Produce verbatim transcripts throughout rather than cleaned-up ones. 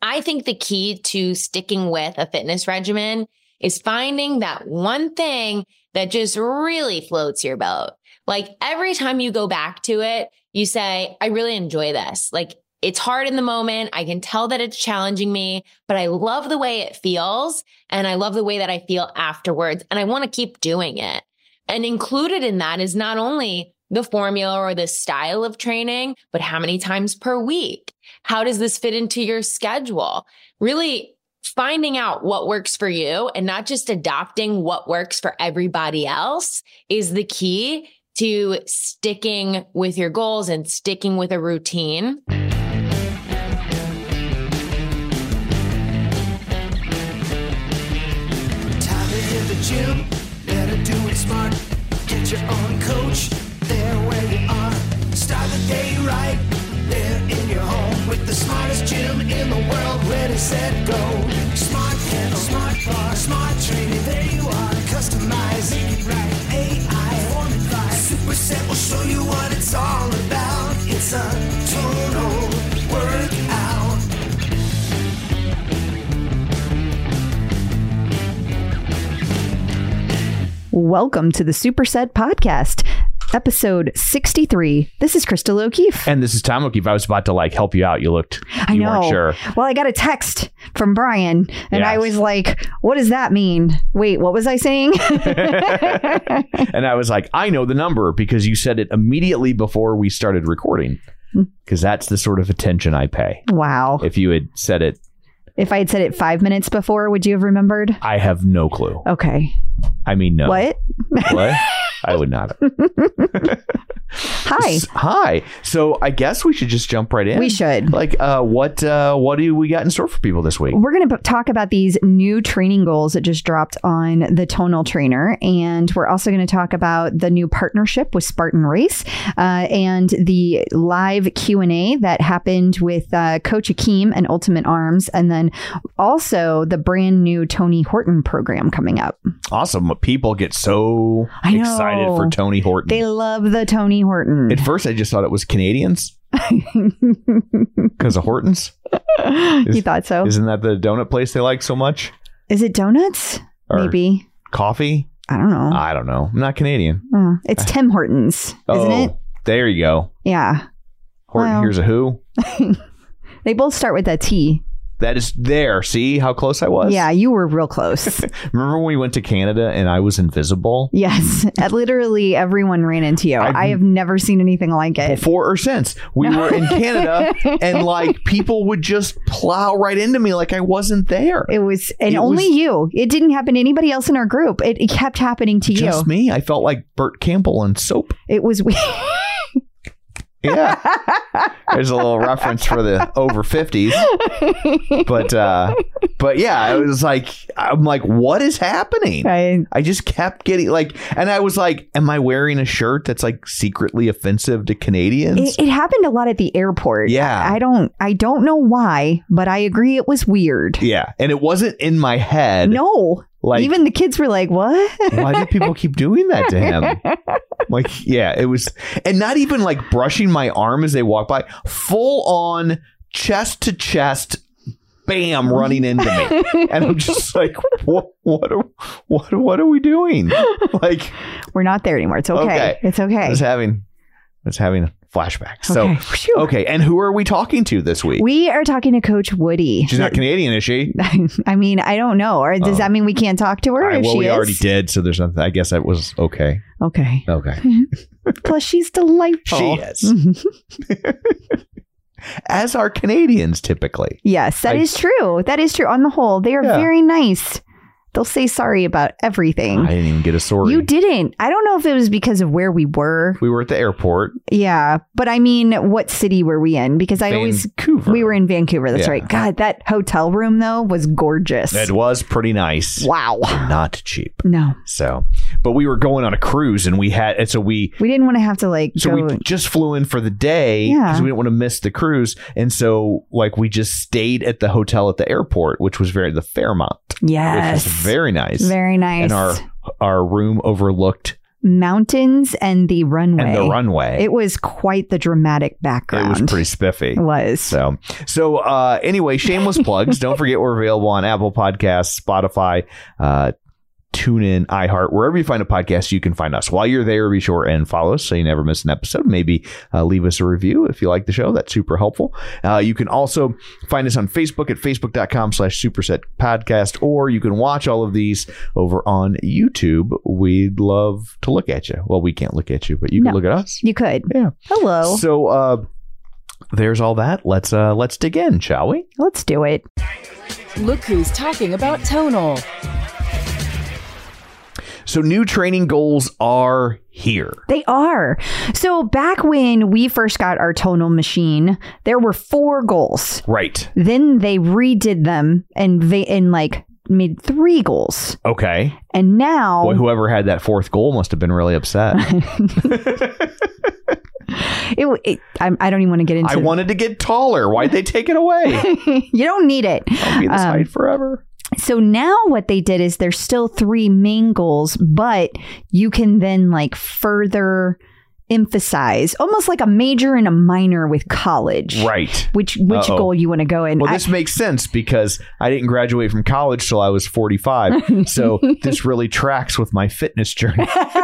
I think the key to sticking with a fitness regimen is finding that one thing that just really floats your boat. Like every time you go back to it, you say, I really enjoy this. Like it's hard in the moment. I can tell that it's challenging me, but I love the way it feels. And I love the way that I feel afterwards. And I want to keep doing it. And included in that is not only the formula or the style of training, but how many times per week? How does this fit into your schedule? Really finding out what works for you and not just adopting what works for everybody else is the key to sticking with your goals and sticking with a routine. Time to hit the gym, better do it smart. Get your own coach, there where you are. Start the day right, there in your home. With the smartest gym in the world, ready, set, go. Smart panel, smart bar, smart training, there you are. Customize, make it right, A I, form it right. Superset will show you what it's all about. It's a total workout. Welcome to the Superset Podcast, episode sixty-three. This is Crystal O'Keefe. And this is Tom O'Keefe. I was about to like help you out. You looked, I you know. weren't sure. Well, I got a text from Brian and Yes. I was like, what does that mean? Wait, what was I saying? And I was like, I know the number because you said it immediately before we started recording. Because that's the sort of attention I pay. Wow. If you had said it, If I had said it five minutes before, would you have remembered? I have no clue. Okay. I mean, no. What? What? I would not have. Hi. S- Hi. So I guess we should just jump right in. We should. Like, uh, what uh, what do we got in store for people this week? We're going to talk about these new training goals that just dropped on the Tonal Trainer. And we're also going to talk about the new partnership with Spartan Race uh, and the live Q and A that happened with uh, Coach Akeem and Ultimate Arms. And then also the brand new Tony Horton program coming up. Awesome. People get so I know. excited for Tony Horton. They love the Tony Horton. At first, I just thought it was Canadians because of Hortons. Is, you thought so? Isn't that the donut place they like so much? Is it donuts? Or Maybe. Coffee? I don't know. I don't know. I'm not Canadian. Uh, it's Tim Hortons, isn't oh, it? There you go. Yeah. Horton, Well. here's a who. They both start with a T. That is there. See how close I was? Yeah, you were real close. Remember when we went to Canada and I was invisible? Yes. Literally everyone ran into you. I've- I have never seen anything like it. Before or since. We were in Canada and like people would just plow right into me like I wasn't there. It was, and It only was- you. It didn't happen to anybody else in our group. It, it kept happening to Just you. me. I felt like Burt Campbell on Soap. It was weird. Yeah. There's a little reference for the over fifties. But uh but yeah, it was like I'm like, what is happening? I, I just kept getting like, and I was like, am I wearing a shirt that's like secretly offensive to Canadians? it, it happened a lot at the airport. Yeah. I don't, I don't know why, but I agree it was weird. Yeah. And it wasn't in my head. No. Like, Even the kids were like, what? why do people keep doing that to him? Like, yeah, it was, and not even like brushing my arm as they walk by, full on chest to chest, bam, running into me. And I'm just like, what, what, are, what, what are we doing? Like, We're not there anymore. It's okay. Okay. It's okay. I was having, I was having flashbacks. So, Okay. Phew. okay. And who are we talking to this week? We are talking to Coach Woody. She's not Canadian, is she? I mean, I don't know. Or does Oh. that mean we can't talk to her I, if well, she we is? already did. So there's nothing, I guess that was okay. Okay. Okay. Plus, she's delightful. She is. As are Canadians typically. Yes, that I- is true. That is true. On the whole, they are Yeah. very nice. They'll say sorry about everything. I didn't even get a sorry. You didn't. I don't know if it was because of where we were. We were at the airport. Yeah. But I mean, what city were we in? Because I always, Vancouver. we were in Vancouver. That's Yeah. right. God, that hotel room, though, was gorgeous. It was pretty nice. Wow. Not cheap. No. So, but we were going on a cruise and we had, and so we, We didn't want to have to like so go. we just flew in for the day Yeah. because we didn't want to miss the cruise. And so like we just stayed at the hotel at the airport, which was very, the Fairmont, Yes. which was very nice. Very nice. And our, our room overlooked mountains and the runway. And the runway. It was quite the dramatic background. It was pretty spiffy. It was. So, so uh, anyway, shameless plugs. Don't forget we're available on Apple Podcasts, Spotify, uh, TuneIn, iHeart, wherever you find a podcast, you can find us. While you're there, be sure and follow us so you never miss an episode. Maybe uh, leave us a review if you like the show. That's super helpful. Uh, you can also find us on Facebook at facebook.com slash superset podcast, or you can watch all of these over on YouTube. We'd love to look at you. Well, we can't look at you, but you can No, look at us. You could. Yeah. Hello. So uh, there's all that. Let's uh, let's dig in, shall we? Let's do it. Look who's talking about Tonal. So new training goals are here. They are. So back when we first got our tonal machine, there were four goals. Right. Then they redid them and they and like made three goals. Okay. And now Boy, whoever had that fourth goal must have been really upset. it, it I, I don't even want to get into I wanted to get taller. Why'd they take it away? You don't need it. I'll be this Um, height forever. So now what they did is there's still three main goals, but you can then like further emphasize almost like a major and a minor with college. Right. Which which Uh-oh. goal you want to go in. Well, I- this makes sense because I didn't graduate from college till I was forty-five. So this really tracks with my fitness journey.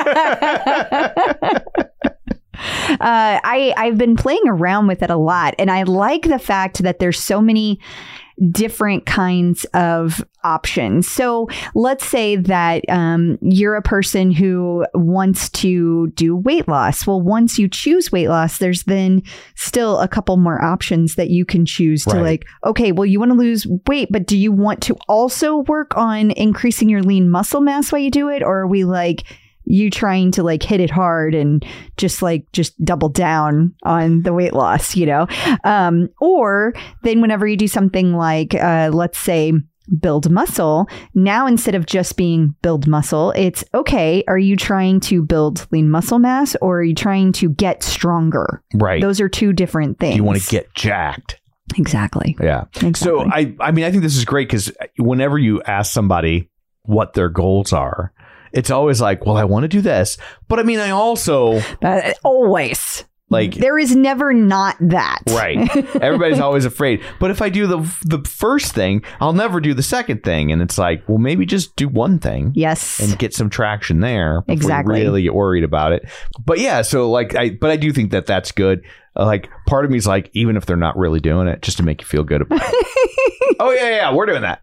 Uh, I, I've been playing around with it a lot, and I like the fact that there's so many different kinds of options. So let's say that um, you're a person who wants to do weight loss. Well, once you choose weight loss, there's then still a couple more options that you can choose to Right. like, okay, well, you want to lose weight, but do you want to also work on increasing your lean muscle mass while you do it? Or are we like, you trying to like hit it hard and just like just double down on the weight loss, you know? Um, or then whenever you do something like, uh, let's say, build muscle, now instead of just being build muscle, it's okay, are you trying to build lean muscle mass or are you trying to get stronger? Right. Those are two different things. You want to get jacked. Exactly. Yeah. Exactly. So I, I mean, I think this is great because whenever you ask somebody what their goals are, it's always like, well, I want to do this, but I mean, I also Uh, always. like, There is never not that. right. Everybody's always afraid. But if I do the the first thing, I'll never do the second thing. And it's like, well, maybe just do one thing. Yes. And get some traction there. Before Exactly. You really get worried about it. But yeah, so like, I, but I do think that that's good. Uh, like, part of me is like, even if they're not really doing it, just to make you feel good about it. Oh, yeah, yeah, we're doing that.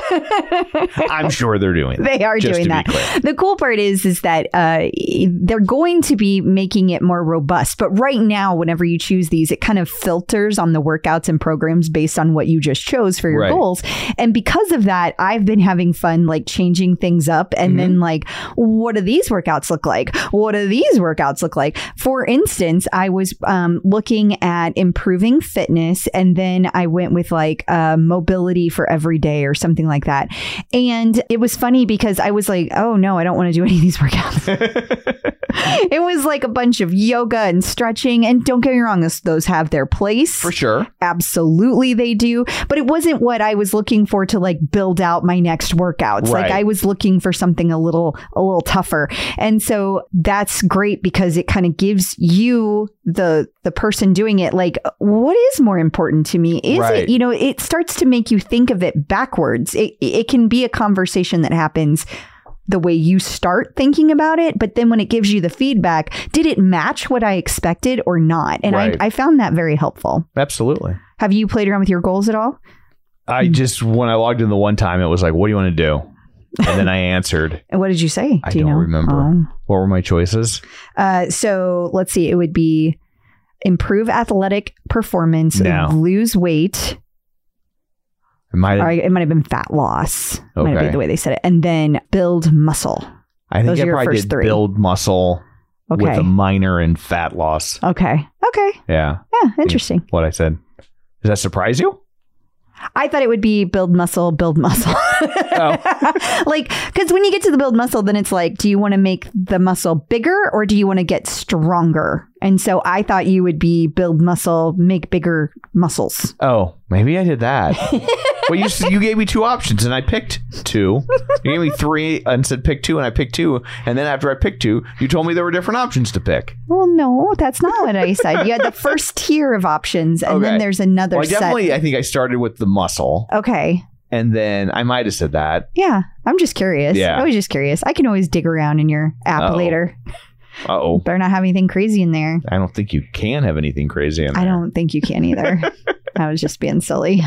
I'm sure they're doing that. They are just doing to be that. clear. The cool part is, is that uh, they're going to be making it more robust. But right now, whenever you choose these, it kind of filters on the workouts and programs based on what you just chose for your Right. goals. And because of that, I've been having fun like changing things up. And Mm-hmm. then like, what do these workouts look like? What do these workouts look like? For instance, I was um, looking at improving fitness, and then I went with like uh, mobility for every day or something like that. And it was funny because I was like, oh no, I don't want to do any of these workouts. It was like a bunch of yoga and stretching. And don't get me wrong, this, those have their place. For sure. Absolutely they do. But it wasn't what I was looking for to like build out my next workouts. Right. Like I was looking for something a little, a little tougher. And so that's great because it kind of gives you the, the person doing it, like, what is more important to me? Is Right. it, you know, it starts to make you think of it backwards. It, it can be a conversation that happens the way you start thinking about it, but then when it gives you the feedback, did it match what I expected or not? And Right. I, I found that very helpful. Absolutely. Have you played around with your goals at all? I just, when I logged in the one time, it was like, what do you want to do? And then I answered. And what did you say? I Do you don't know? remember. Oh. What were my choices? Uh, so let's see. It would be improve athletic performance, No. lose weight. It might Or have, it might have been fat loss. Might have Okay. been the way they said it. And then build muscle. I think those I are your probably first did three. build muscle with Okay. a minor in fat loss. Okay. Okay. Yeah. Yeah. Interesting. What I said. Does that surprise you? I thought it would be build muscle, build muscle. Oh. Like, because when you get to the build muscle, then it's like, do you want to make the muscle bigger or do you want to get stronger? And so I thought you would be build muscle, make bigger muscles. Oh, maybe I did that. Well, you you gave me two options and I picked two. You gave me three and said pick two and I picked two. And then after I picked two, you told me there were different options to pick. Well, no, that's not what I said. You had the first tier of options and Okay. then there's another Well, I set. definitely, I think I started with the muscle. Okay. And then I might have said that. Yeah. I'm just curious. Yeah. I was just curious. I can always dig around in your app Uh-oh. later. Uh-oh. Better not have anything crazy in there. I don't think you can have anything crazy in there. I don't think you can either. I was just being silly.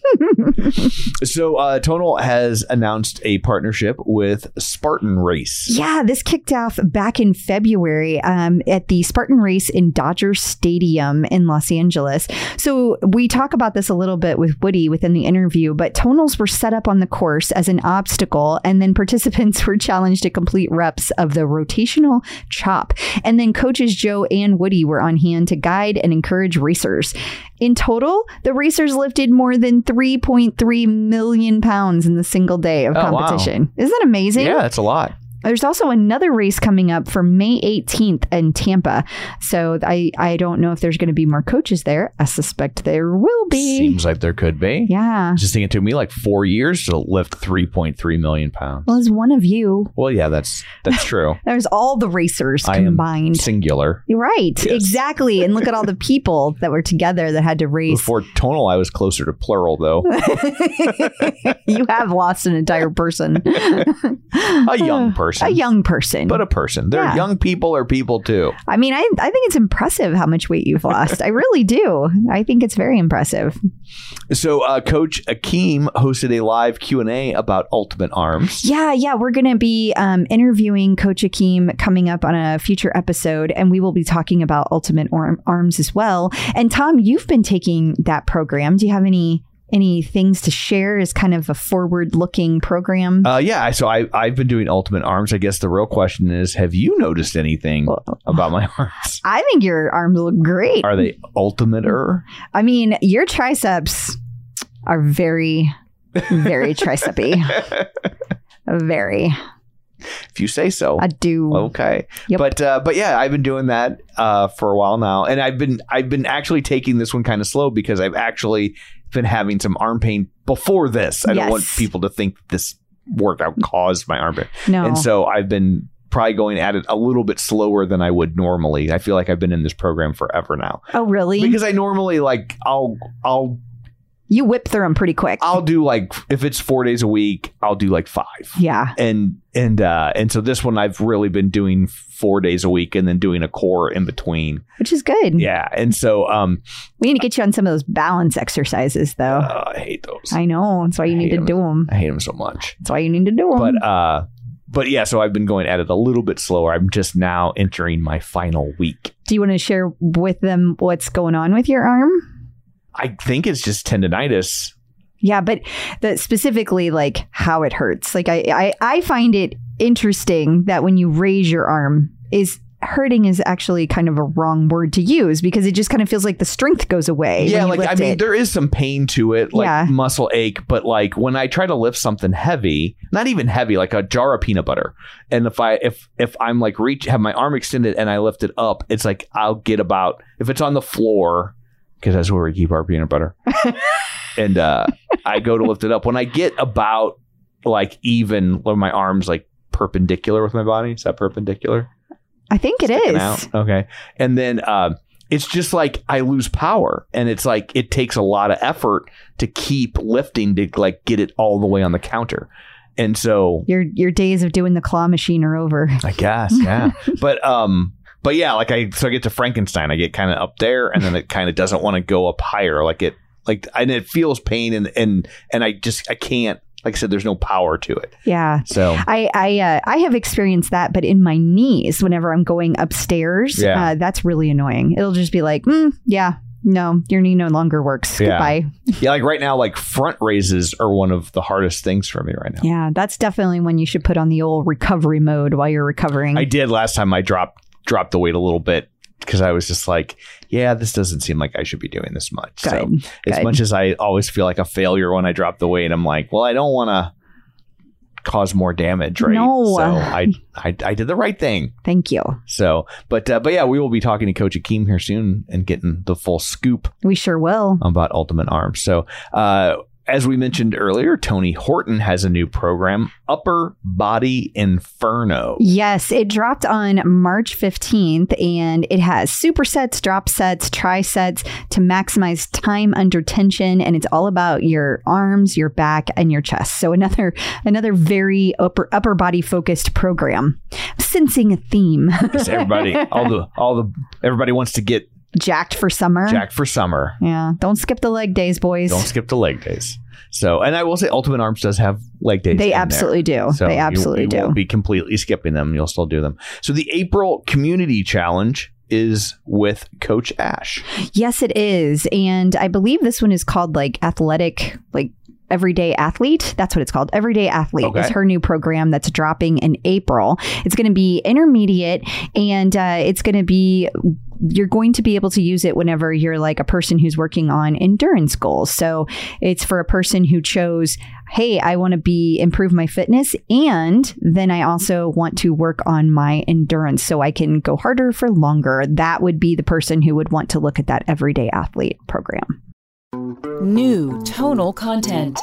So uh, Tonal has announced a partnership with Spartan Race. Yeah, this kicked off back in February um, at the Spartan Race in Dodger Stadium in Los Angeles. So we talk about this a little bit with Woody within the interview, but tonals were set up on the course as an obstacle, and then participants were challenged to complete reps of the rotational chop. And then coaches Joe and Woody were on hand to guide and encourage racers. In total, the racers lifted more than three point three million pounds in the single day of Oh, wow. competition. Isn't that amazing? Yeah, that's a lot. There's also another race coming up for May eighteenth in Tampa. So I, I don't know if there's going to be more coaches there. I suspect there will be. Seems like there could be. Yeah. Just thinking it took me like four years to lift three point three million pounds. Well, as one of you, Well, yeah, that's that's true. there's all the racers I am combined. singular. You're right. Yes. Exactly. And look at all the people that were together that had to race. Before tonal, I was closer to plural, though. You have lost an entire person. A young person. A young person. But a person. They're Yeah. young people are people, too. I mean, I, I think it's impressive how much weight you've lost. I really do. I think it's very impressive. So uh, Coach Akeem hosted a live Q and A about Ultimate Arms. Yeah, yeah. We're going to be um, interviewing Coach Akeem coming up on a future episode, and we will be talking about Ultimate Arm- Arms as well. And Tom, you've been taking that program. Do you have any any things to share as kind of a forward-looking program? Uh, yeah, so I, I've been doing Ultimate Arms. I guess the real question is, have you noticed anything about my arms? I think your arms look great. Are they ultimate-er? I mean, your triceps are very, very tricepy. Very. If you say so. I do. Okay. Yep. But uh, but yeah, I've been doing that uh, for a while now, and I've been I've been actually taking this one kind of slow because I've actually been having some arm pain before this. I Yes. don't want people to think this workout caused my arm pain, No. and so I've been probably going at it a little bit slower than I would normally. I feel like I've been in this program forever now Oh, really? because I normally like I'll I'll you whip through them pretty quick. I'll do like if it's four days a week, I'll do like five. yeah. And and uh, and so this one I've really been doing four days a week and then doing a core in between. Which is good. Yeah, and so um, We need to get you on some of those balance exercises, though. uh, I hate those. I know. That's why you I need hate to 'em. do them. I hate them so much. That's why you need to do them. But uh, but yeah, so I've been going at it a little bit slower. I'm just now entering my final week. do you want to share with them what's going on with your arm? I think it's just tendonitis. Yeah, but the specifically like how it hurts. Like I, I, I find it interesting that when you raise your arm, is hurting is actually kind of a wrong word to use because it just kind of feels like the strength goes away. Yeah, when you like I lift mean, it. there is some pain to it, like Yeah. muscle ache. But like when I try to lift something heavy, not even heavy, like a jar of peanut butter, and if I if if I'm like reach have my arm extended and I lift it up, it's like I'll get about if it's on the floor because that's where we keep our peanut butter, and uh, I go to lift it up when I get about like even when my arms like perpendicular with my body. Is that perpendicular? I think it Sticking is. out. Okay. And then um, it's just like I lose power. And it's like it takes a lot of effort to keep lifting to like get it all the way on the counter. And so Your your days of doing the claw machine are over. I guess, yeah. but um but yeah, like I so I get to Frankenstein. I get kind of up there and then it kind of doesn't want to go up higher. Like it like and it feels pain and and and I just I can't, like I said, there's no power to it. Yeah. So I I, uh, I have experienced that, but in my knees, whenever I'm going upstairs, Yeah. uh, that's really annoying. It'll just be like, mm, yeah, no, your knee no longer works. Yeah. Goodbye. yeah, like right now, like front raises are one of the hardest things for me right now. Yeah, that's definitely when you should put on the old recovery mode while you're recovering. I did last time I dropped dropped the weight a little bit because I was just like, yeah, this doesn't seem like I should be doing this much. Good, So as good. much as I always feel like a failure when I drop the weight, I'm like, well, I don't want to cause more damage, right? No. So I, I I did the right thing. Thank you. So, but uh, but yeah, we will be talking to Coach Akeem here soon and getting the full scoop We sure will. about Ultimate Arms. So, uh, as we mentioned earlier, Tony Horton has a new program, Upper Body Inferno. Yes, it dropped on March fifteenth, and it has supersets, drop sets, trisets to maximize time under tension, and it's all about your arms, your back, and your chest. So another another very upper upper body focused program. Sensing a theme. Because everybody, all the all the everybody wants to get Jacked for summer. jacked for summer. Yeah, don't skip the leg days, boys. Don't skip the leg days. So, and I will say, Ultimate Arms does have leg days. They in absolutely there. do. So They you- absolutely you do. won't be completely skipping them. You'll still do them. So the April Community Challenge is with Coach Ash. Yes, it is. And I believe this one is called like athletic, like Everyday Athlete. That's what it's called. Everyday Athlete Okay. is her new program that's dropping in April. It's going to be intermediate, and uh, it's going to be, you're going to be able to use it whenever you're like a person who's working on endurance goals. So it's for a person who chose, hey, I want to be improve my fitness, and then I also want to work on my endurance so I can go harder for longer. That would be the person who would want to look at that Everyday Athlete program. New tonal content.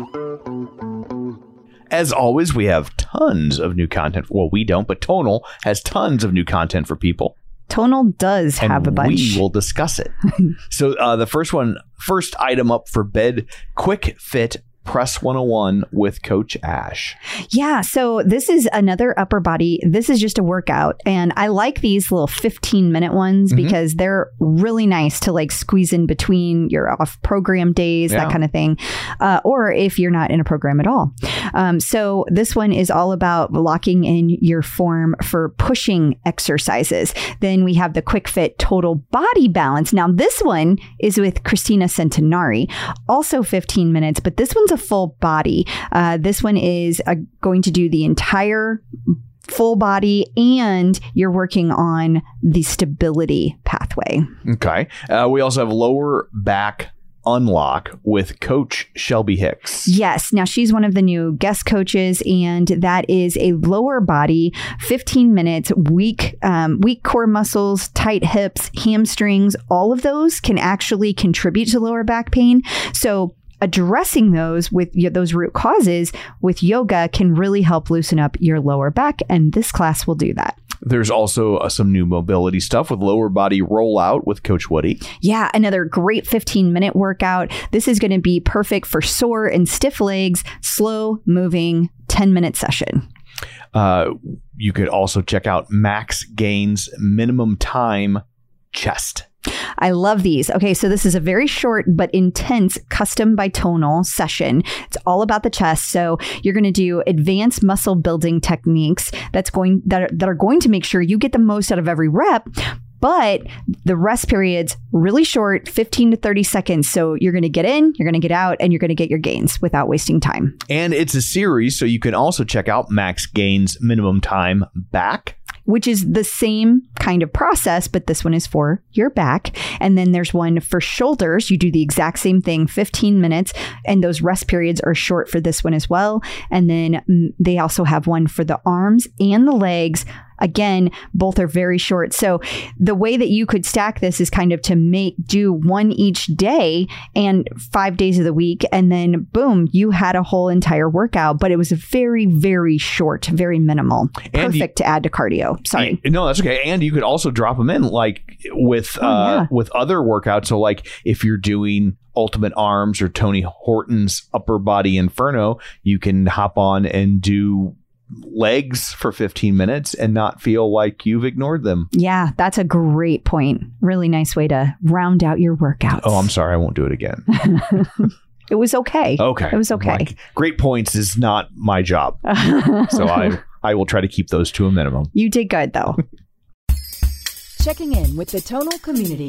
As always, we have tons of new content. Well, we don't, but Tonal has tons of new content for people. Tonal does And have a bunch. we will discuss it. So uh, the first one, first item up for bed, Quick Fit Press one oh one with Coach Ash. Yeah, so this is another upper body. This is just a workout, and I like these little fifteen minute ones Mhm. because they're really nice to like squeeze in between your off program days, Yeah. that kind of thing, uh, or if you're not in a program at all. Um, so this one is all about locking in your form for pushing exercises. Then we have the Quick Fit Total Body Balance. Now this one is with Christina Centenari, also fifteen minutes, but this one's a full body. Uh, this one is uh, going to do the entire full body, and you're working on the stability pathway. Okay. Uh, we also have Lower Back Unlock with Coach Shelby Hicks. Yes. Now she's one of the new guest coaches, and that is a lower body, fifteen minutes, weak, um, weak core muscles, tight hips, hamstrings. All of those can actually contribute to lower back pain. So addressing those with y- those root causes with yoga can really help loosen up your lower back, and this class will do that. There's also uh, some new mobility stuff with Lower Body Rollout with Coach Woody. Yeah, another great fifteen minute workout. This is going to be perfect for sore and stiff legs, slow moving ten minute session. Uh, you could also check out Max Gains Minimum Time Chest. I love these. Okay, so this is a very short but intense custom by Tonal session. It's all about the chest. So you're going to do advanced muscle building techniques that's going that are, that are going to make sure you get the most out of every rep. But the rest period's really short, fifteen to thirty seconds. So you're going to get in, you're going to get out, and you're going to get your gains without wasting time. And it's a series, so you can also check out Max Gains Minimum Time Back. Which is the same kind of process, but this one is for your back. And then there's one for shoulders. You do the exact same thing, fifteen minutes, and those rest periods are short for this one as well. And then mm, they also have one for the arms and the legs. Again, both are very short. So the way that you could stack this is kind of to make do one each day and five days of the week. And then boom, you had a whole entire workout, but it was very, very short, very minimal. And you- Perfect to add to cardio. Sorry. No, that's okay. And you could also drop them in like with Oh, uh, yeah. with other workouts. So like if you're doing Ultimate Arms or Tony Horton's Upper Body Inferno, you can hop on and do legs for fifteen minutes and not feel like you've ignored them. Yeah, that's a great point. Really nice way to round out your workouts. Oh, I'm sorry. I won't do it again. It was okay. Okay. It was okay. Like, great points is not my job. So I, I will try to keep those to a minimum. You did good, though. Checking in with the Tonal community.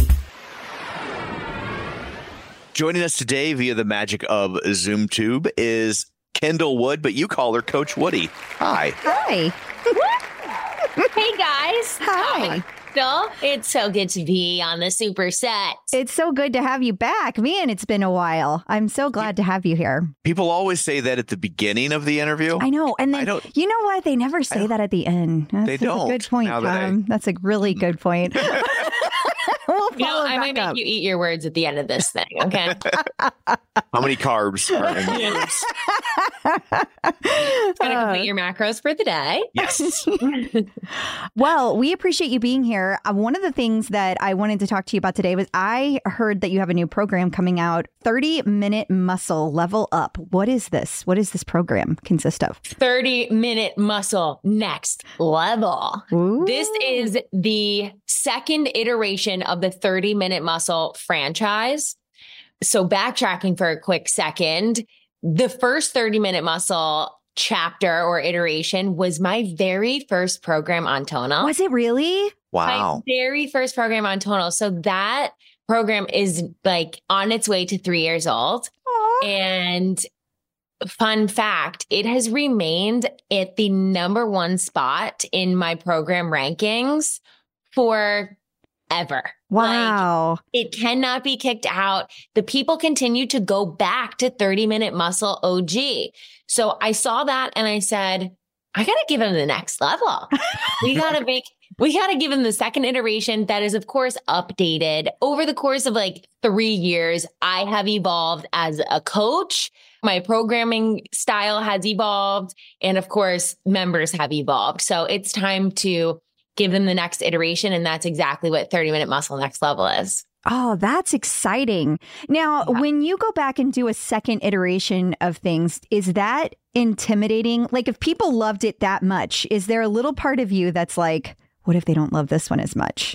Joining us today via the magic of ZoomTube is Kendall Wood, but you call her Coach Woody. Hi. Hi. Hey guys. Hi. Crystal. It's so good to be on the super set. It's so good to have you back. Man, it's been a while. I'm so glad to have you here. People always say that at the beginning of the interview. I know. And I then, don't- you know what? They never say that at the end. That's, They that's don't, a good point, now that I- Tom. That's a really good point. We'll You know, follow I might back make up. you eat your words at the end of this thing, okay? How many carbs are in yours? It's gonna complete your macros for the day. Yes. Well, we appreciate you being here. Uh, one of the things that I wanted to talk to you about today was I heard that you have a new program coming out, thirty minute Muscle Level Up. What is this? What does this program consist of? thirty minute muscle next level. Ooh. This is the second iteration of the thirty minute muscle franchise. So backtracking for a quick second, the first thirty minute muscle chapter or iteration was my very first program on Tonal. Was it really? Wow. My very first program on Tonal. So that program is like on its way to three years old. Aw. And fun fact, it has remained at the number one spot in my program rankings forever. Wow. Like, it cannot be kicked out. The people continue to go back to thirty minute muscle O G. So I saw that and I said, I got to give him the next level. We got to make, we got to give him the second iteration that is, of course, updated over the course of like three years. I have evolved as a coach. My programming style has evolved. And of course, members have evolved. So it's time to give them the next iteration. And that's exactly what thirty minute muscle next level is. Oh, that's exciting. Now, Yeah. when you go back and do a second iteration of things, is that intimidating? Like, if people loved it that much, is there a little part of you that's like, what if they don't love this one as much?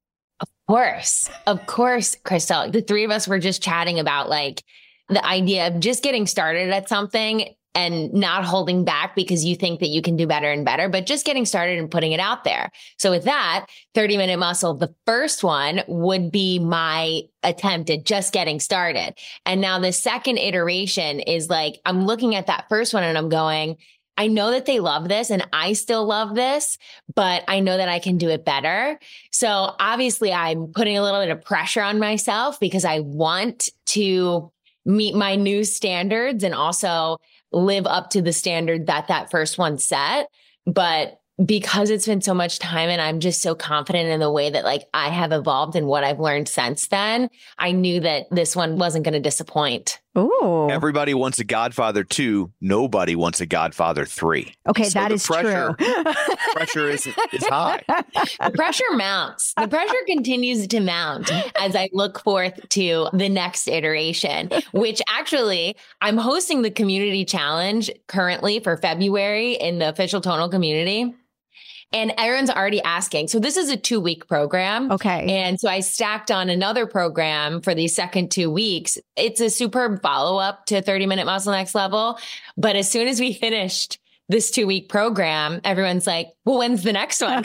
Of course. Of course, Crystal. The three of us were just chatting about like the idea of just getting started at something and not holding back because you think that you can do better and better, but just getting started and putting it out there. So with that, thirty minute muscle, the first one would be my attempt at just getting started. And now the second iteration is like, I'm looking at that first one and I'm going, I know that they love this and I still love this, but I know that I can do it better. So obviously I'm putting a little bit of pressure on myself because I want to meet my new standards and also live up to the standard that that first one set. But because it's been so much time and I'm just so confident in the way that like I have evolved and what I've learned since then, I knew that this one wasn't going to disappoint. Ooh. Everybody wants a Godfather two. Nobody wants a Godfather three. Okay, So that the is pressure- true. Pressure is, is high. The pressure mounts. The pressure continues to mount as I look forth to the next iteration, which actually I'm hosting the community challenge currently for February in the official Tonal community. And everyone's already asking. So this is a two week program. Okay. And so I stacked on another program for the second two weeks. It's a superb follow up to thirty minute muscle next level. But as soon as we finished this two week program, everyone's like, well, when's the next one?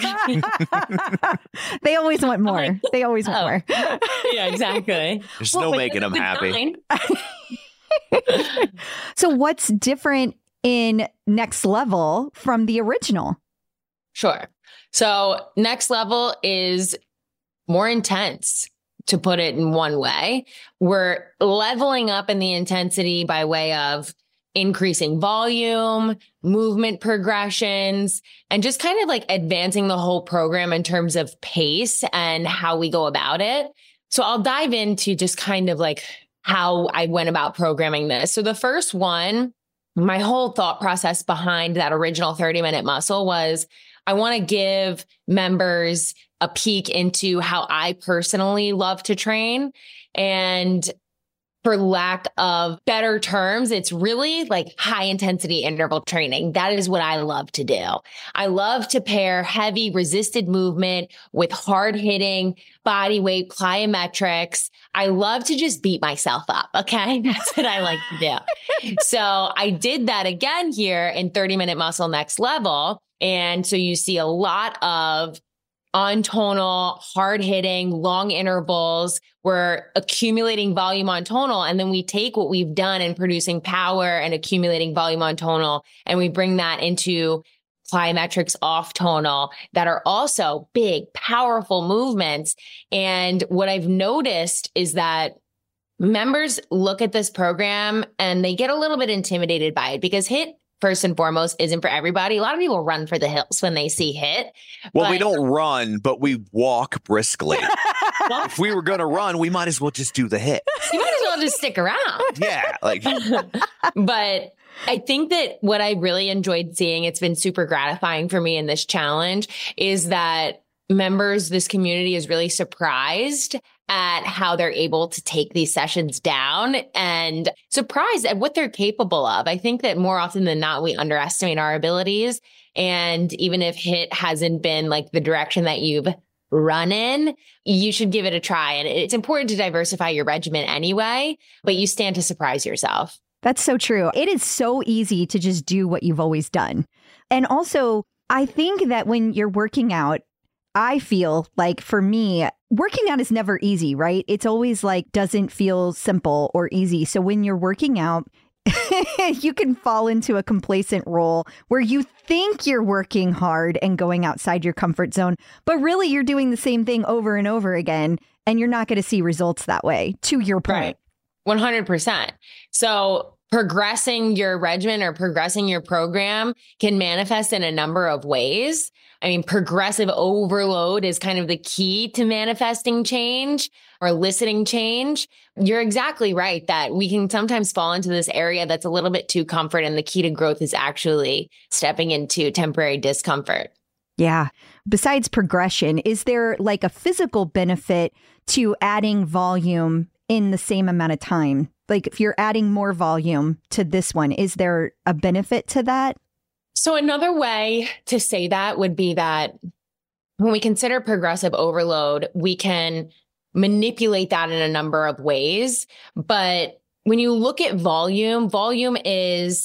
They always want more. like, They always want oh. more. Yeah, exactly. There's Well, no but making them the happy. design- So what's different in Next Level from the original? Sure. So next level is more intense, to put it in one way. We're leveling up in the intensity by way of increasing volume, movement progressions, and just kind of like advancing the whole program in terms of pace and how we go about it. So I'll dive into just kind of like how I went about programming this. So the first one, my whole thought process behind that original thirty minute muscle was I want to give members a peek into how I personally love to train. And for lack of better terms, it's really like high intensity interval training. That is what I love to do. I love to pair heavy resisted movement with hard hitting body weight plyometrics. I love to just beat myself up. Okay. That's what I like to do. So I did that again here in thirty minute muscle next level. And so you see a lot of on tonal, hard hitting, long intervals. We're accumulating volume on tonal. And then we take what we've done in producing power and accumulating volume on tonal, and we bring that into plyometrics off tonal that are also big, powerful movements. And what I've noticed is that members look at this program and they get a little bit intimidated by it because HIIT, first and foremost, isn't for everybody. A lot of people run for the hills when they see HIIT. Well, but- we don't run, but we walk briskly. If we were going to run, we might as well just do the HIIT. You might as well just stick around. Yeah. Like, But I think that what I really enjoyed seeing, it's been super gratifying for me in this challenge, is that members, this community is really surprised at how they're able to take these sessions down and surprised at what they're capable of. I think that more often than not, we underestimate our abilities. And even if HIIT hasn't been like the direction that you've run in, you should give it a try. And it's important to diversify your regimen anyway, but you stand to surprise yourself. That's so true. It is so easy to just do what you've always done. And also, I think that when you're working out, I feel like for me, working out is never easy, right? It's always like doesn't feel simple or easy. So when you're working out, you can fall into a complacent role where you think you're working hard and going outside your comfort zone, but really you're doing the same thing over and over again, and you're not going to see results that way, to your point. Right. one hundred percent. So progressing your regimen or progressing your program can manifest in a number of ways. I mean, progressive overload is kind of the key to manifesting change or eliciting change. You're exactly right that we can sometimes fall into this area that's a little bit too comfort, and the key to growth is actually stepping into temporary discomfort. Yeah. Besides progression, is there like a physical benefit to adding volume in the same amount of time? Like if you're adding more volume to this one, is there a benefit to that? So another way to say that would be that when we consider progressive overload, we can manipulate that in a number of ways. But when you look at volume, volume is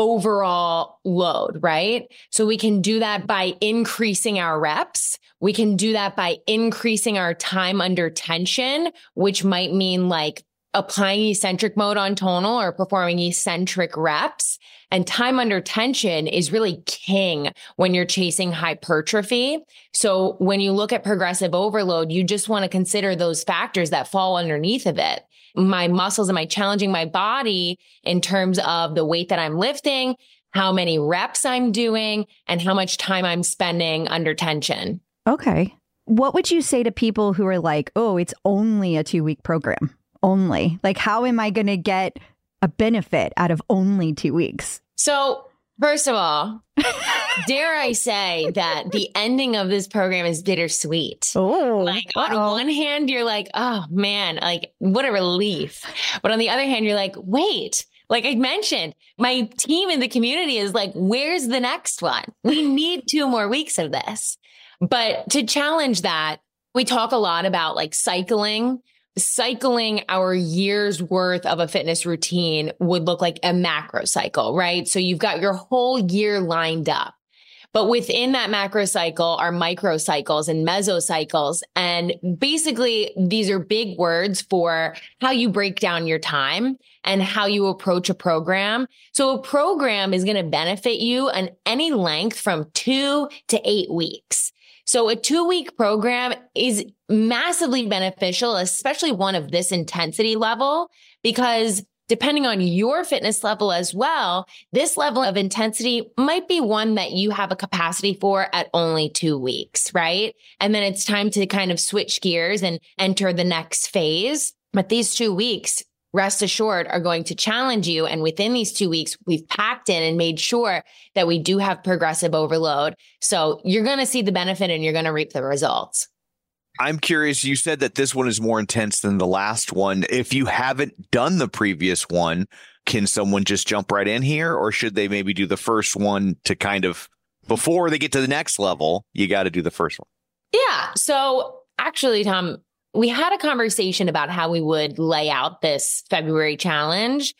overall load, right? So we can do that by increasing our reps. We can do that by increasing our time under tension, which might mean like applying eccentric mode on tonal or performing eccentric reps. And time under tension is really king when you're chasing hypertrophy. So when you look at progressive overload, you just want to consider those factors that fall underneath of it. My muscles, am I challenging my body in terms of the weight that I'm lifting, how many reps I'm doing, and how much time I'm spending under tension? Okay. What would you say to people who are like, oh, it's only a two week program? Only. Like, how am I going to get a benefit out of only two weeks? So, first of all, dare I say that the ending of this program is bittersweet. Oh, like on uh-oh. one hand, you're like, oh man, like what a relief. But on the other hand, you're like, wait, like I mentioned, my team in the community is like, where's the next one? We need two more weeks of this. But to challenge that, we talk a lot about like cycling. Cycling our year's worth of a fitness routine would look like a macro cycle, right? So you've got your whole year lined up. But within that macro cycle are micro cycles and mesocycles. And basically, these are big words for how you break down your time and how you approach a program. So a program is going to benefit you on any length from two to eight weeks. So a two week program is massively beneficial, especially one of this intensity level, because depending on your fitness level as well, this level of intensity might be one that you have a capacity for at only two weeks, right? And then it's time to kind of switch gears and enter the next phase. But these two weeks, rest assured, are going to challenge you. And within these two weeks, we've packed in and made sure that we do have progressive overload. So you're going to see the benefit and you're going to reap the results. I'm curious, you said that this one is more intense than the last one. If you haven't done the previous one, can someone just jump right in here? Or should they maybe do the first one to kind of, before they get to the next level, you got to do the first one? Yeah. So actually, Tom, we had a conversation about how we would lay out this February challenge.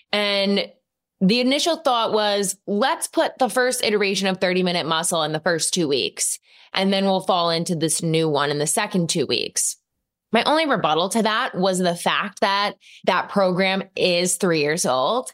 And the initial thought was, let's put the first iteration of thirty minute muscle in the first two weeks. And then we'll fall into this new one in the second two weeks. My only rebuttal to that was the fact that that program is three years old,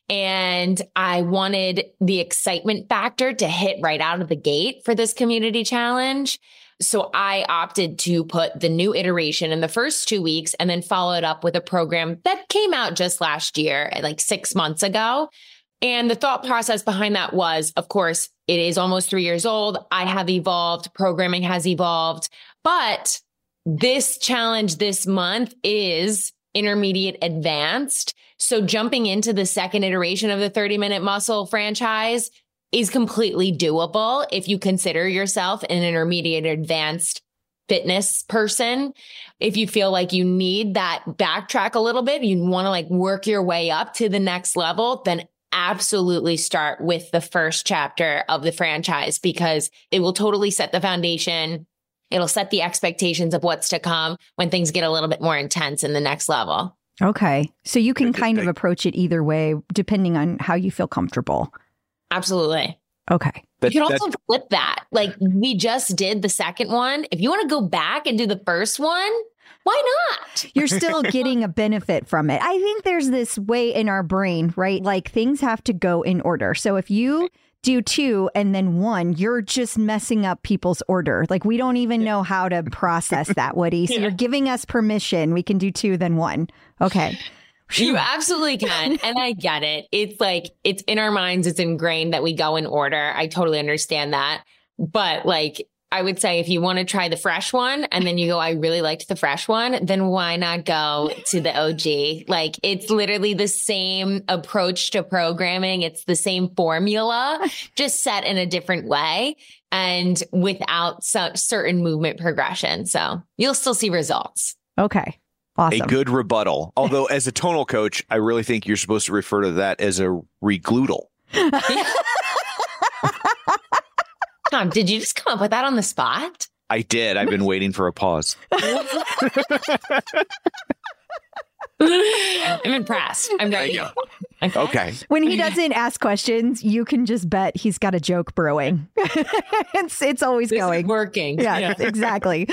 and I wanted the excitement factor to hit right out of the gate for this community challenge. So I opted to put the new iteration in the first two weeks and then follow it up with a program that came out just last year, like six months ago. And the thought process behind that was, of course, it is almost three years old. I have evolved. Programming has evolved. But this challenge this month is intermediate advanced. So jumping into the second iteration of the thirty minute muscle franchise is completely doable if you consider yourself an intermediate advanced fitness person. If you feel like you need that backtrack a little bit, you want to like work your way up to the next level, then absolutely start with the first chapter of the franchise, because it will totally set the foundation. It'll set the expectations of what's to come when things get a little bit more intense in the next level. Okay. So you can kind of approach it either way, depending on how you feel comfortable. Absolutely. Okay. That, you can also flip that. Like we just did the second one. If you want to go back and do the first one, why not? You're still getting a benefit from it. I think there's this way in our brain, right? Like things have to go in order. So if you do two and then one, you're just messing up people's order. Like we don't even know how to process that, Woody. So yeah. You're giving us permission. We can do two, then one. Okay. You absolutely can. And I get it. It's like, it's in our minds. It's ingrained that we go in order. I totally understand that. But like, I would say if you want to try the fresh one and then you go, I really liked the fresh one, then why not go to the O G? Like it's literally the same approach to programming. It's the same formula, just set in a different way and without such certain movement progression. So you'll still see results. Okay. Awesome. A good rebuttal. Although as a tonal coach, I really think you're supposed to refer to that as a reglutal. Tom, did you just come up with that on the spot? I did. I've been waiting for a pause. I'm impressed. I'm ready. Okay. okay. When he doesn't ask questions, you can just bet he's got a joke brewing. it's it's always this going. Is working. Yeah, yeah. exactly.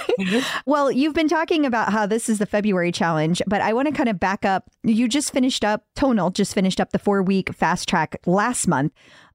Well, you've been talking about how this is the February challenge, but I want to kind of back up. You just finished up, Tonal just finished up the four week fast track last month.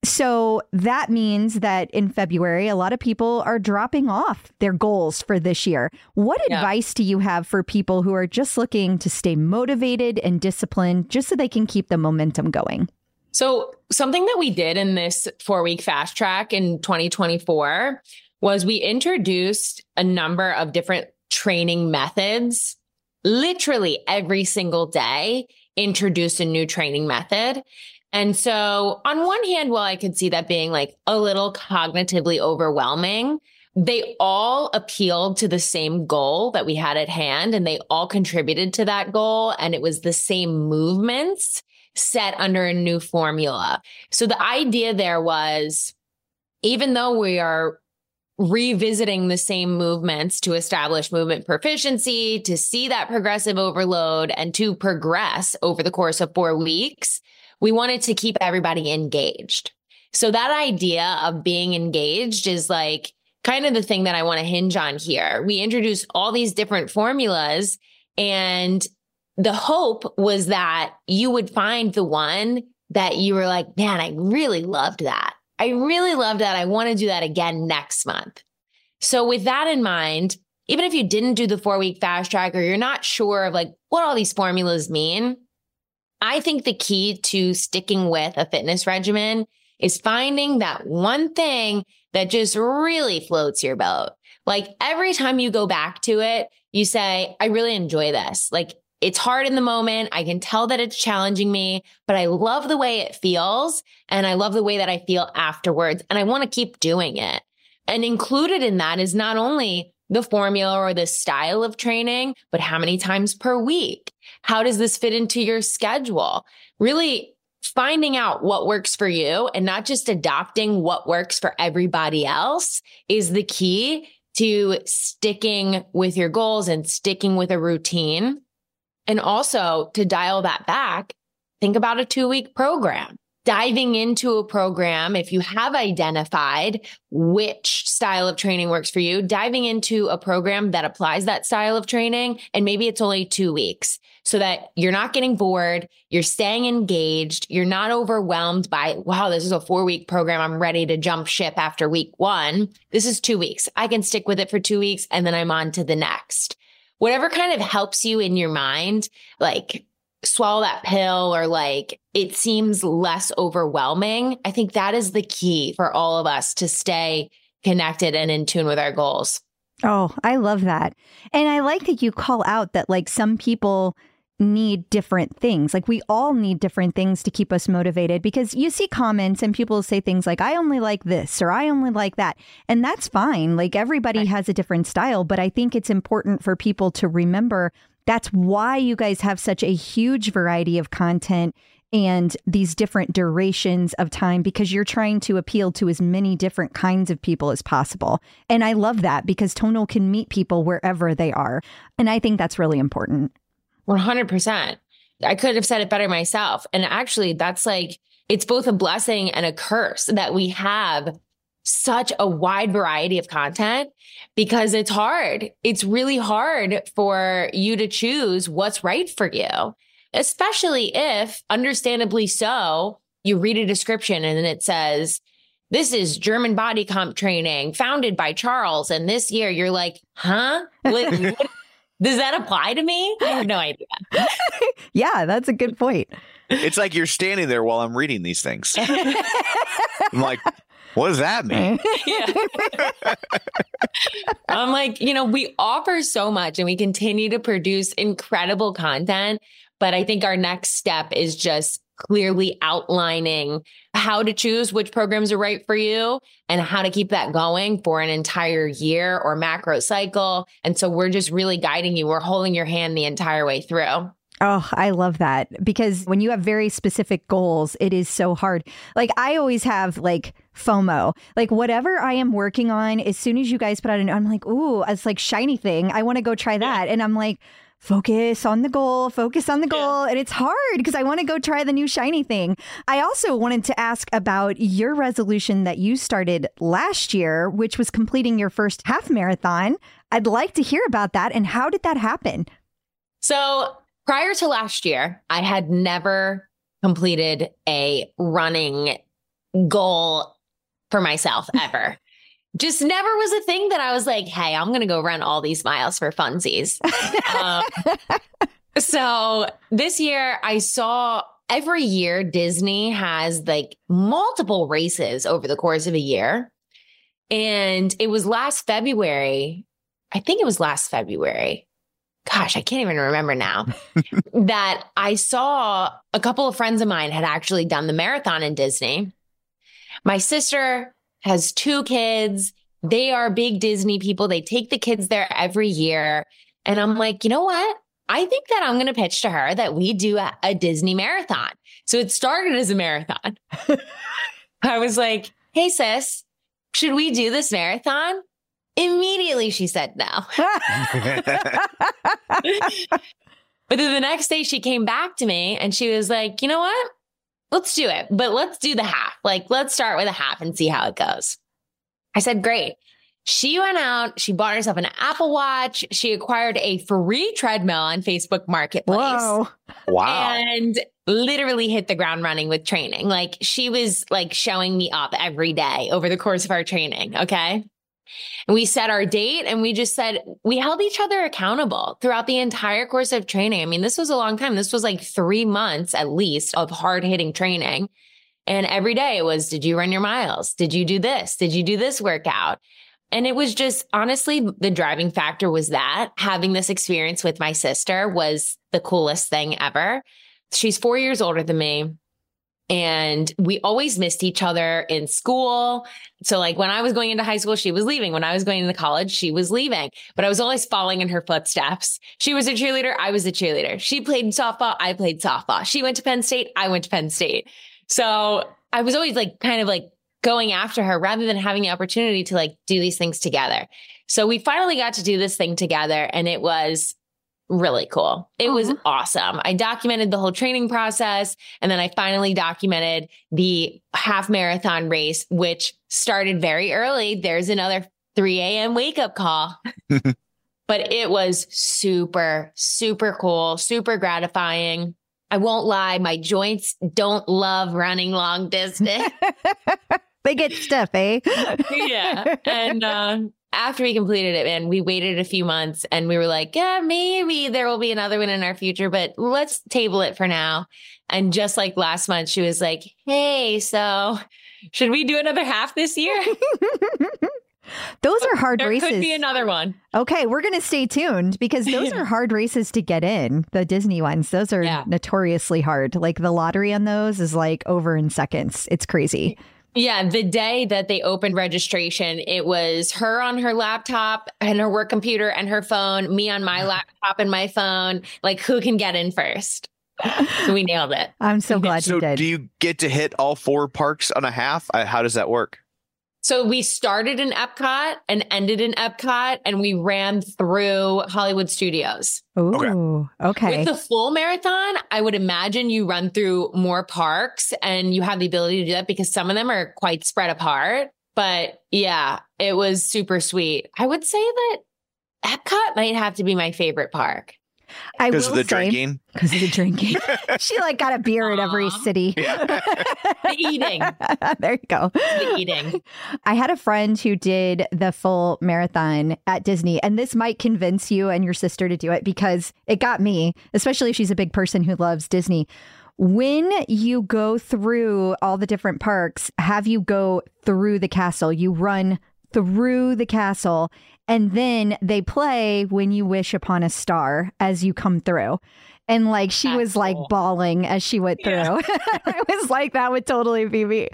So that means that in February, a lot of people are dropping off their goals for this year. What yeah. advice do you have for people who are just looking to stay motivated and disciplined just so they can keep the momentum going? So something that we did in this four week fast track in twenty twenty-four was we introduced a number of different training methods. Literally every single day, introduced a new training method. And so on one hand, while I could see that being like a little cognitively overwhelming, they all appealed to the same goal that we had at hand, and they all contributed to that goal. And it was the same movements set under a new formula. So the idea there was, even though we are revisiting the same movements to establish movement proficiency, to see that progressive overload, and to progress over the course of four weeks, we wanted to keep everybody engaged. So that idea of being engaged is like kind of the thing that I want to hinge on here. We introduced all these different formulas, and the hope was that you would find the one that you were like, man, I really loved that. I really loved that. I want to do that again next month. So with that in mind, even if you didn't do the four week fast track, or you're not sure of like what all these formulas mean, I think the key to sticking with a fitness regimen is finding that one thing that just really floats your boat. Like every time you go back to it, you say, I really enjoy this. Like it's hard in the moment. I can tell that it's challenging me, but I love the way it feels. And I love the way that I feel afterwards. And I want to keep doing it. And included in that is not only the formula or the style of training, but how many times per week? How does this fit into your schedule? Really finding out what works for you and not just adopting what works for everybody else is the key to sticking with your goals and sticking with a routine. And also to dial that back, think about a two week program. diving into a program, if you have identified which style of training works for you, diving into a program that applies that style of training, and maybe it's only two weeks so that you're not getting bored, you're staying engaged, you're not overwhelmed by, wow, this is a four week program. I'm ready to jump ship after week one. This is two weeks. I can stick with it for two weeks and then I'm on to the next. Whatever kind of helps you in your mind, like swallow that pill or like it seems less overwhelming. I think that is the key for all of us to stay connected and in tune with our goals. Oh, I love that. And I like that you call out that like some people need different things. Like we all need different things to keep us motivated, because you see comments and people say things like, I only like this or I only like that. And that's fine. Like everybody right. has a different style. But I think it's important for people to remember that's why you guys have such a huge variety of content and these different durations of time, because you're trying to appeal to as many different kinds of people as possible. And I love that, because Tonal can meet people wherever they are. And I think that's really important. one hundred percent. I could have said it better myself. And actually, that's like, it's both a blessing and a curse that we have such a wide variety of content, because it's hard. It's really hard for you to choose what's right for you, especially if, understandably so, you read a description and then it says, this is German body comp training founded by Charles. And this year you're like, huh? What, what, does that apply to me? I have no idea. Yeah, that's a good point. It's like you're standing there while I'm reading these things. I'm like, what does that mean? Yeah. I'm like, you know, we offer so much and we continue to produce incredible content. But I think our next step is just clearly outlining how to choose which programs are right for you and how to keep that going for an entire year or macro cycle. And so we're just really guiding you. We're holding your hand the entire way through. Oh, I love that, because when you have very specific goals, it is so hard. Like I always have like FOMO, like whatever I am working on, as soon as you guys put out an, I'm like, ooh, it's like shiny thing. I want to go try that. And I'm like, focus on the goal, focus on the goal. Yeah. And it's hard because I want to go try the new shiny thing. I also wanted to ask about your resolution that you started last year, which was completing your first half marathon. I'd like to hear about that. And how did that happen? So prior to last year, I had never completed a running goal for myself ever. Just never was a thing that I was like, hey, I'm going to go run all these miles for funsies. um, so this year I saw every year Disney has like multiple races over the course of a year. And it was last February. I think it was last February. Gosh, I can't even remember now that I saw a couple of friends of mine had actually done the marathon in Disney. My sister has two kids. They are big Disney people. They take the kids there every year. And I'm like, you know what? I think that I'm going to pitch to her that we do a, a Disney marathon. So it started as a marathon. I was like, hey, sis, should we do this marathon? Immediately she said no. But then the next day she came back to me and she was like, you know what? Let's do it. But let's do the half. Like, let's start with a half and see how it goes. I said, great. She went out. She bought herself an Apple Watch. She acquired a free treadmill on Facebook Marketplace. Whoa. Wow. And literally hit the ground running with training. Like she was like showing me up every day over the course of our training. Okay. And we set our date and we just said, we held each other accountable throughout the entire course of training. I mean, this was a long time. This was like three months at least of hard hitting training. And every day it was, did you run your miles? Did you do this? Did you do this workout? And it was just, honestly, the driving factor was that having this experience with my sister was the coolest thing ever. She's four years older than me. And we always missed each other in school. So like when I was going into high school, she was leaving. When I was going into college, she was leaving. But I was always following in her footsteps. She was a cheerleader. I was a cheerleader. She played softball. I played softball. She went to Penn State. I went to Penn State. So I was always like kind of like going after her rather than having the opportunity to like do these things together. So we finally got to do this thing together. And it was really cool. It was Aw. awesome. I documented the whole training process, and then I finally documented the half marathon race, which started very early. There's another three a.m. wake up call. But it was super, super cool, super gratifying. I won't lie, my joints don't love running long distance. They get stiff, eh? Yeah. And uh, after we completed it, man, we waited a few months and we were like, yeah, maybe there will be another one in our future, but let's table it for now. And just like last month, she was like, hey, so should we do another half this year? Those are hard There races. could be another one. Okay, we're going to stay tuned because those are hard races to get in. The Disney ones, those are Yeah. notoriously hard. Like the lottery on those is like over in seconds. It's crazy. Yeah, the day that they opened registration, it was her on her laptop and her work computer and her phone, me on my laptop and my phone. Like, who can get in first? So we nailed it. I'm so glad So you did. do you get to hit all four parks on a half? Uh, How does that work? So we started in Epcot and ended in Epcot, and we ran through Hollywood Studios. Ooh, okay. With the full marathon, I would imagine you run through more parks and you have the ability to do that because some of them are quite spread apart. But yeah, it was super sweet. I would say that Epcot might have to be my favorite park. I Because will of the say, drinking? Because of the drinking. She like got a beer at every Aw. city. The eating. There you go. The eating. I had a friend who did the full marathon at Disney, and this might convince you and your sister to do it because it got me, especially if she's a big person who loves Disney. When you go through all the different parks, have you go through the castle. You run through the castle, and then they play When You Wish Upon a Star as you come through. And like she That's was like cool. bawling as she went through. Yeah. I was like, that would totally be me.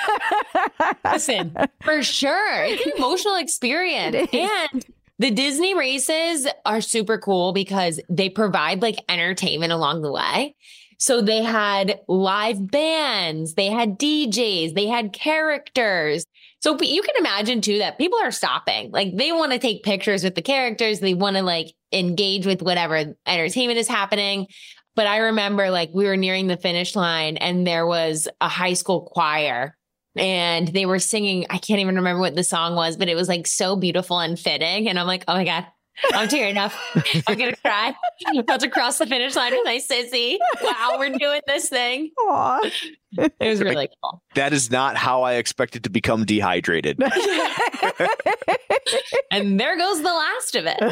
Listen, for sure. It's an emotional experience. It is. And the Disney races are super cool because they provide like entertainment along the way. So they had live bands, they had D Js, they had characters. So you can imagine too that people are stopping. Like they want to take pictures with the characters. They want to like engage with whatever entertainment is happening. But I remember like we were nearing the finish line and there was a high school choir and they were singing. I can't even remember what the song was, but it was like so beautiful and fitting. And I'm like, oh my God, I'm tearing up. I'm going to cry. I'm about to cross the finish line with my sissy. Wow, we're doing this thing. Aw. It was really cool. That is not how I expected to become dehydrated. And there goes the last of it.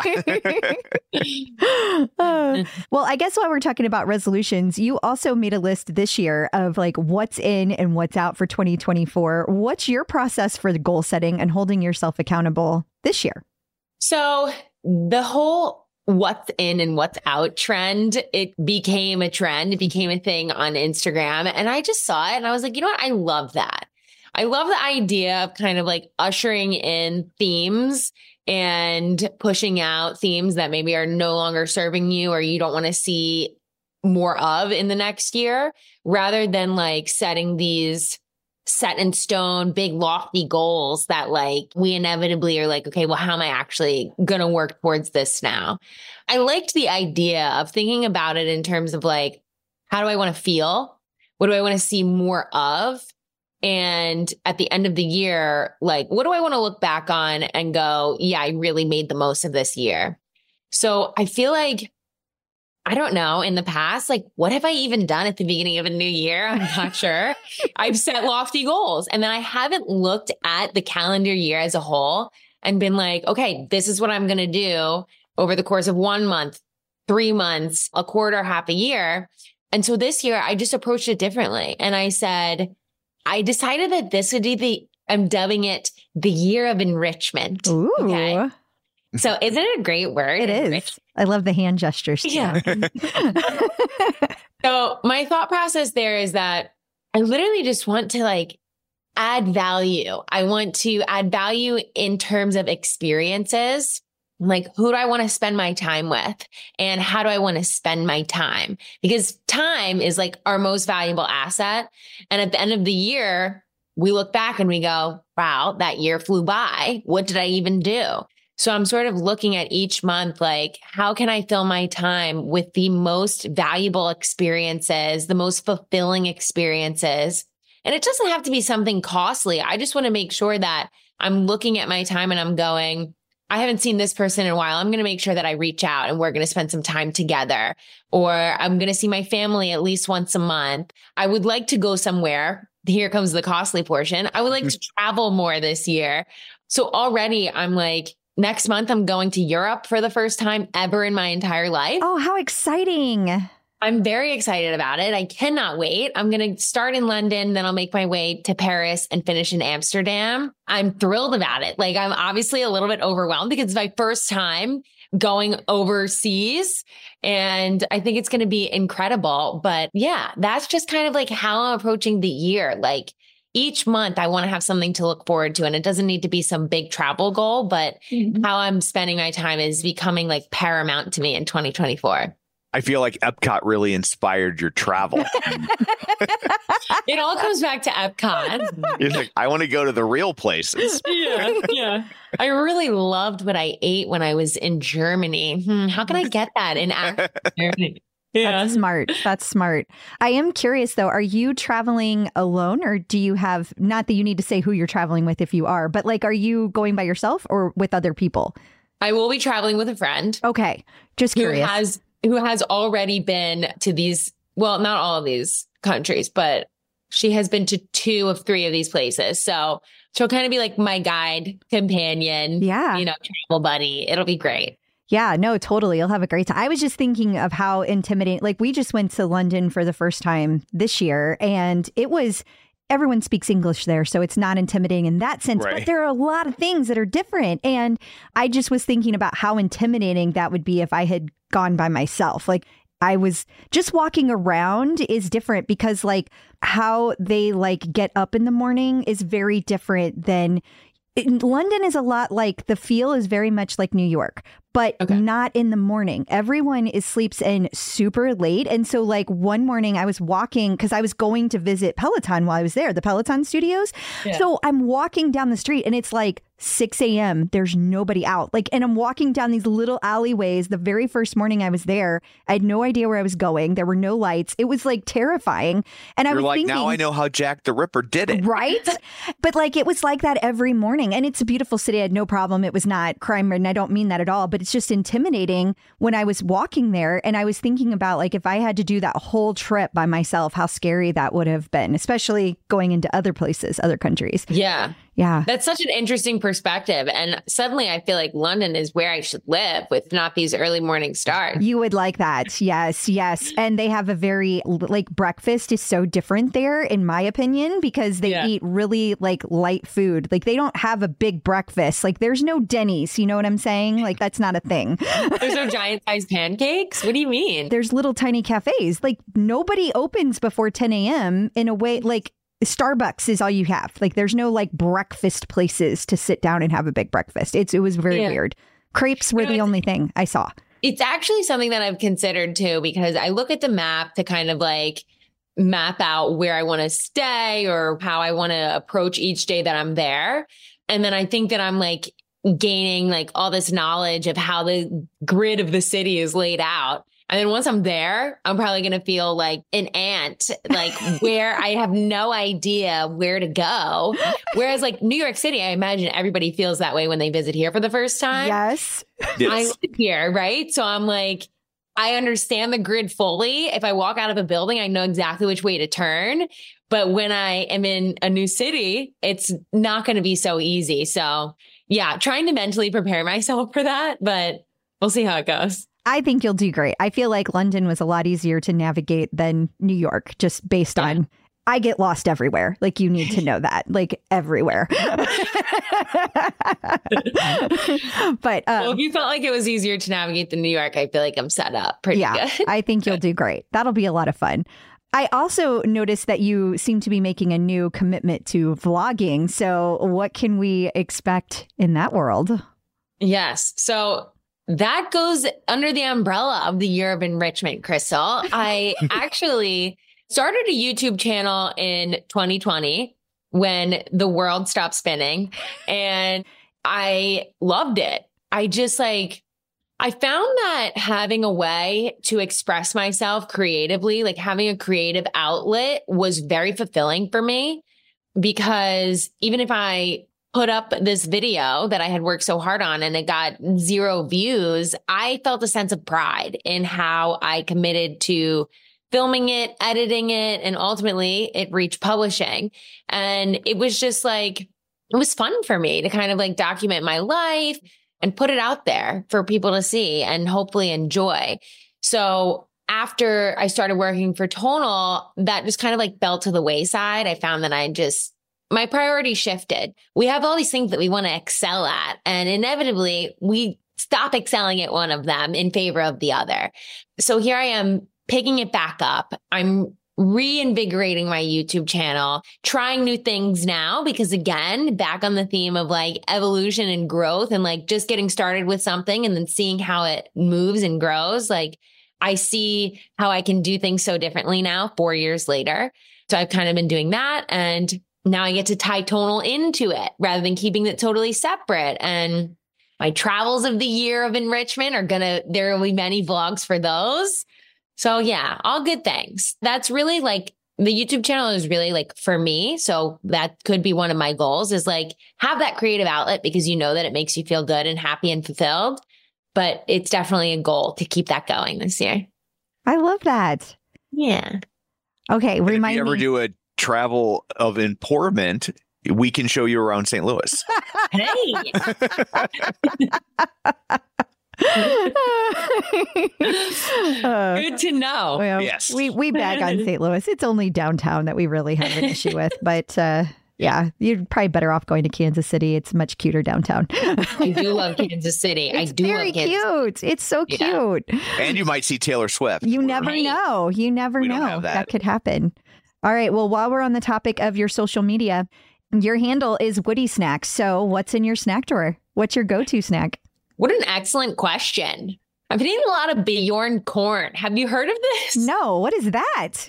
Yeah. Uh, well, I guess while we're talking about resolutions, you also made a list this year of like what's in and what's out for twenty twenty-four. What's your process for the goal setting and holding yourself accountable this year? So the whole what's in and what's out trend, it became a trend. It became a thing on Instagram. And I just saw it and I was like, you know what? I love that. I love the idea of kind of like ushering in themes and pushing out themes that maybe are no longer serving you or you don't want to see more of in the next year, rather than like setting these set in stone, big lofty goals that like we inevitably are like, okay, well, how am I actually going to work towards this now? I liked the idea of thinking about it in terms of like, how do I want to feel? What do I want to see more of? And at the end of the year, like, what do I want to look back on and go, yeah, I really made the most of this year. So I feel like, I don't know, in the past, like, what have I even done at the beginning of a new year? I'm not sure. I've set lofty goals and then I haven't looked at the calendar year as a whole and been like, okay, this is what I'm going to do over the course of one month, three months, a quarter, half a year. And so this year I just approached it differently. And I said, I decided that this would be the, I'm dubbing it the year of enrichment. Ooh, Okay. So isn't it a great word? it is. Enrich- I love the hand gestures too. Yeah. So my thought process there is that I literally just want to like add value. I want to add value in terms of experiences. Like, who do I want to spend my time with? And how do I want to spend my time? Because time is like our most valuable asset. And at the end of the year, we look back and we go, wow, that year flew by. What did I even do? So I'm sort of looking at each month, like, how can I fill my time with the most valuable experiences, the most fulfilling experiences? And it doesn't have to be something costly. I just want to make sure that I'm looking at my time and I'm going, I haven't seen this person in a while. I'm going to make sure that I reach out and we're going to spend some time together. Or I'm going to see my family at least once a month. I would like to go somewhere. Here comes the costly portion. I would like to travel more this year. So already I'm like, next month, I'm going to Europe for the first time ever in my entire life. Oh, how exciting. I'm very excited about it. I cannot wait. I'm going to start in London, then I'll make my way to Paris and finish in Amsterdam. I'm thrilled about it. Like, I'm obviously a little bit overwhelmed because it's my first time going overseas. And I think it's going to be incredible. But yeah, that's just kind of like how I'm approaching the year. Like, each month I want to have something to look forward to. And it doesn't need to be some big travel goal, but mm-hmm. how I'm spending my time is becoming like paramount to me in twenty twenty-four. I feel like Epcot really inspired your travel. It all comes back to Epcot. You're like, I want to go to the real places. Yeah, yeah. I really loved what I ate when I was in Germany. Hmm, how can I get that in Germany? Yeah. That's smart. That's smart. I am curious, though, are you traveling alone or do you have, not that you need to say who you're traveling with if you are, but like, are you going by yourself or with other people? I will be traveling with a friend. Okay. Just curious. Who has, who has already been to these, well, not all of these countries, but she has been to two of three of these places. So she'll kind of be like my guide, companion, yeah, you know, travel buddy. It'll be great. Yeah, no, totally. You'll have a great time. I was just thinking of how intimidating, like we just went to London for the first time this year and it was, everyone speaks English there. So it's not intimidating in that sense, right. But there are a lot of things that are different. And I just was thinking about how intimidating that would be if I had gone by myself. Like I was just walking around is different because like how they like get up in the morning is very different than London is a lot like the feel is very much like New York, but okay. not in the morning. Everyone is sleeps in super late. And so like one morning I was walking because I was going to visit Peloton while I was there, the Peloton studios. Yeah. So I'm walking down the street and it's like six a.m. There's nobody out. Like, and I'm walking down these little alleyways. The very first morning I was there, I had no idea where I was going. There were no lights. It was like terrifying. And You're I was like, thinking, now I know how Jack the Ripper did it. Right? But like, it was like that every morning. And it's a beautiful city. I had no problem. It was not crime ridden. I don't mean that at all, but it's just intimidating when I was walking there. And I was thinking about like, if I had to do that whole trip by myself, how scary that would have been, especially going into other places, other countries. Yeah. Yeah. That's such an interesting perspective. And suddenly I feel like London is where I should live with not these early morning starts. You would like that. Yes. Yes. And they have a very like breakfast is so different there, in my opinion, because they yeah. eat really like light food. Like they don't have a big breakfast. Like there's no Denny's. You know what I'm saying? Like that's not a thing. There's no giant sized pancakes. What do you mean? There's little tiny cafes. Like nobody opens before ten a.m. in a way like Starbucks is all you have. Like there's no like breakfast places to sit down and have a big breakfast. It's it was very yeah. weird. Crepes were you know, the only thing I saw. It's actually something that I've considered too, because I look at the map to kind of like map out where I want to stay or how I want to approach each day that I'm there. And then I think that I'm like gaining like all this knowledge of how the grid of the city is laid out. And then once I'm there, I'm probably going to feel like an ant, like where I have no idea where to go. Whereas like New York City, I imagine everybody feels that way when they visit here for the first time. Yes. yes. I live here, right? So I'm like, I understand the grid fully. If I walk out of a building, I know exactly which way to turn. But when I am in a new city, it's not going to be so easy. So yeah, trying to mentally prepare myself for that, but we'll see how it goes. I think you'll do great. I feel like London was a lot easier to navigate than New York, just based yeah. on, I get lost everywhere. Like you need to know that, like everywhere. But um, well, if you felt like it was easier to navigate than New York, I feel like I'm set up pretty yeah, good. I think you'll do great. That'll be a lot of fun. I also noticed that you seem to be making a new commitment to vlogging. So what can we expect in that world? Yes. So that goes under the umbrella of the Year of Enrichment, Crystal. I actually started a YouTube channel in twenty twenty when the world stopped spinning, and I loved it. I just like, I found that having a way to express myself creatively, like having a creative outlet was very fulfilling for me, because even if I put up this video that I had worked so hard on and it got zero views, I felt a sense of pride in how I committed to filming it, editing it, and ultimately it reached publishing. And it was just like, it was fun for me to kind of like document my life and put it out there for people to see and hopefully enjoy. So after I started working for Tonal, that just kind of like fell to the wayside. I found that I just, my priority shifted. We have all these things that we want to excel at, and inevitably we stop excelling at one of them in favor of the other. So here I am picking it back up. I'm reinvigorating my YouTube channel, trying new things now, because again, back on the theme of like evolution and growth and like just getting started with something and then seeing how it moves and grows. Like I see how I can do things so differently now, four years later. So I've kind of been doing that. And now I get to tie Tonal into it rather than keeping it totally separate. And my travels of the year of enrichment are gonna, there will be many vlogs for those. So yeah, all good things. That's really like, the YouTube channel is really like for me. So that could be one of my goals, is like have that creative outlet, because you know that it makes you feel good and happy and fulfilled. But it's definitely a goal to keep that going this year. I love that. Yeah. Okay. And Remind if you ever me. do a travel of empowerment, we can show you around Saint Louis. Hey. Uh, Good to know. well, Yes. we we bag on Saint Louis. It's only downtown that we really have an issue with, but uh, yeah, you're probably better off going to Kansas City. It's much cuter downtown. I do love Kansas City. It's I do very love Kansas cute. It's so Yeah. cute. And you might see Taylor Swift. You never Right. know. You never We don't know. have That. that. could happen. All right. Well, while we're on the topic of your social media, your handle is Woody Snacks. So what's in your snack drawer? What's your go-to snack? What an excellent question. I've been eating a lot of Bjorn corn. Have you heard of this? No. What is that?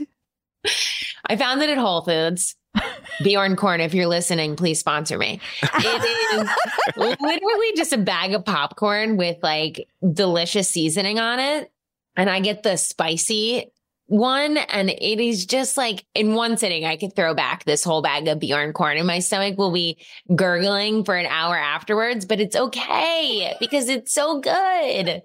I found it at Whole Foods. Bjorn corn, if you're listening, please sponsor me. It is literally just a bag of popcorn with like delicious seasoning on it. And I get the spicy one, and it is just like in one sitting, I could throw back this whole bag of Bjorn corn and my stomach will be gurgling for an hour afterwards, but it's okay because it's so good.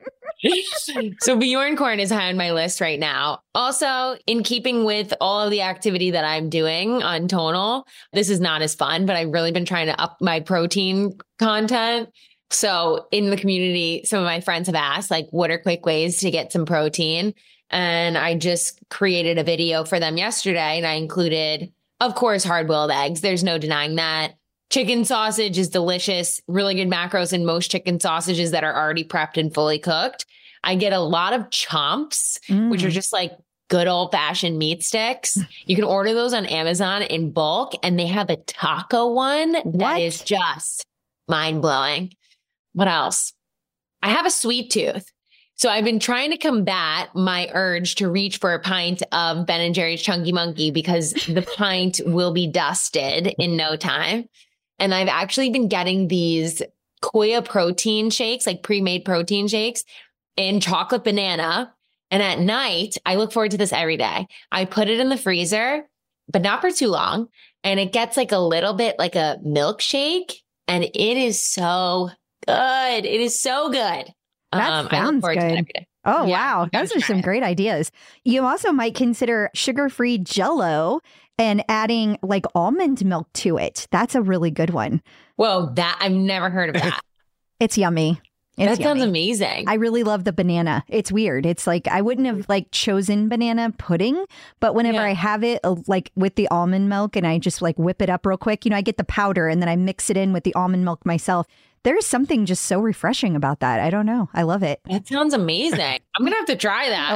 So Bjorn corn is high on my list right now. Also, in keeping with all of the activity that I'm doing on Tonal, this is not as fun, but I've really been trying to up my protein content. So in the community, some of my friends have asked, like, what are quick ways to get some protein? And I just created a video for them yesterday, and I included, of course, hard-boiled eggs. There's no denying that. Chicken sausage is delicious, really good macros in most chicken sausages that are already prepped and fully cooked. I get a lot of chomps, Mm. which are just like good old-fashioned meat sticks. You can order those on Amazon in bulk, and they have a taco one that What? is just mind-blowing. What else? I have a sweet tooth. So I've been trying to combat my urge to reach for a pint of Ben and Jerry's Chunky Monkey because the pint will be dusted in no time. And I've actually been getting these Koya protein shakes, like pre-made protein shakes in chocolate banana. And at night, I look forward to this every day. I put it in the freezer, but not for too long. And it gets like a little bit like a milkshake. And it is so good. It is so good. That Um, I look sounds forward to it good. every day. Oh, Yeah, wow. you gotta Those are try some it. great ideas. You also might consider sugar-free Jell-O and adding like almond milk to it. That's a really good one. Whoa, that I've never heard of that. It's yummy. It's that sounds yummy. amazing. I really love the banana. It's weird. It's like I wouldn't have like chosen banana pudding, but whenever Yeah. I have it uh, like with the almond milk and I just like whip it up real quick, you know, I get the powder and then I mix it in with the almond milk myself. There's something just so refreshing about that. I don't know. I love it. that sounds amazing. I'm gonna have to try that.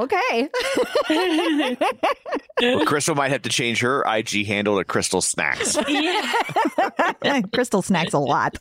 Okay. Well, Crystal might have to change her I G handle to Crystal Snacks. Yeah. Crystal snacks a lot.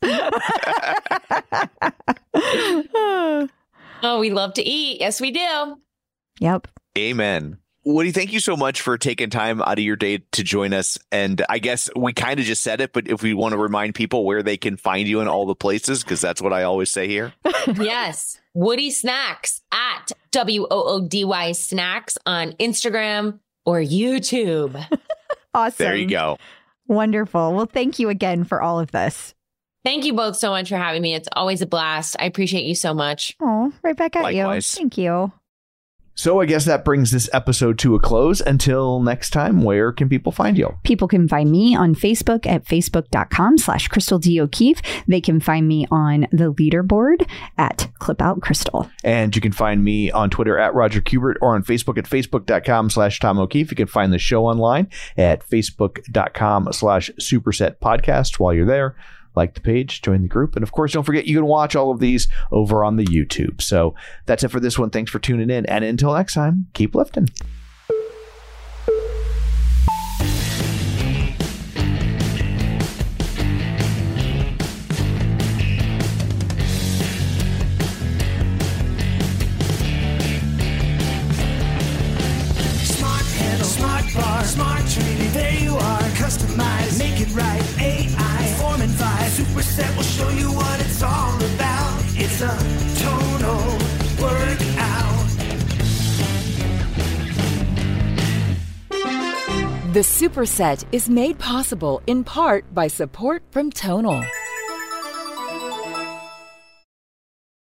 Oh, we love to eat. Yes, we do. Yep. Amen. Woody, thank you so much for taking time out of your day to join us. And I guess we kind of just said it, but if we want to remind people where they can find you in all the places, because that's what I always say here. Yes. Woody Snacks at W O O D Y Snacks on Instagram or YouTube. Awesome. There you go. Wonderful. Well, thank you again for all of this. Thank you both so much for having me. It's always a blast. I appreciate you so much. Oh, right back at Likewise. you. Thank you. So I guess that brings this episode to a close. Until next time, where can people find you? People can find me on Facebook at facebook.com slash Crystal D. O'Keefe. They can find me on the leaderboard at Clip Out Crystal. And you can find me on Twitter at Roger Kubert or on Facebook at facebook.com slash Tom O'Keefe. You can find the show online at facebook.com slash Superset Podcast. While you're there, like the page, join the group. And of course, don't forget, you can watch all of these over on the YouTube. So that's it for this one. Thanks for tuning in. And until next time, keep lifting. Smart handle, smart bar, smart training. There you are, customize, make it right. A I, form and vibe. Superset will show you what it's all about. It's a total workout. The Superset is made possible in part by support from Tonal.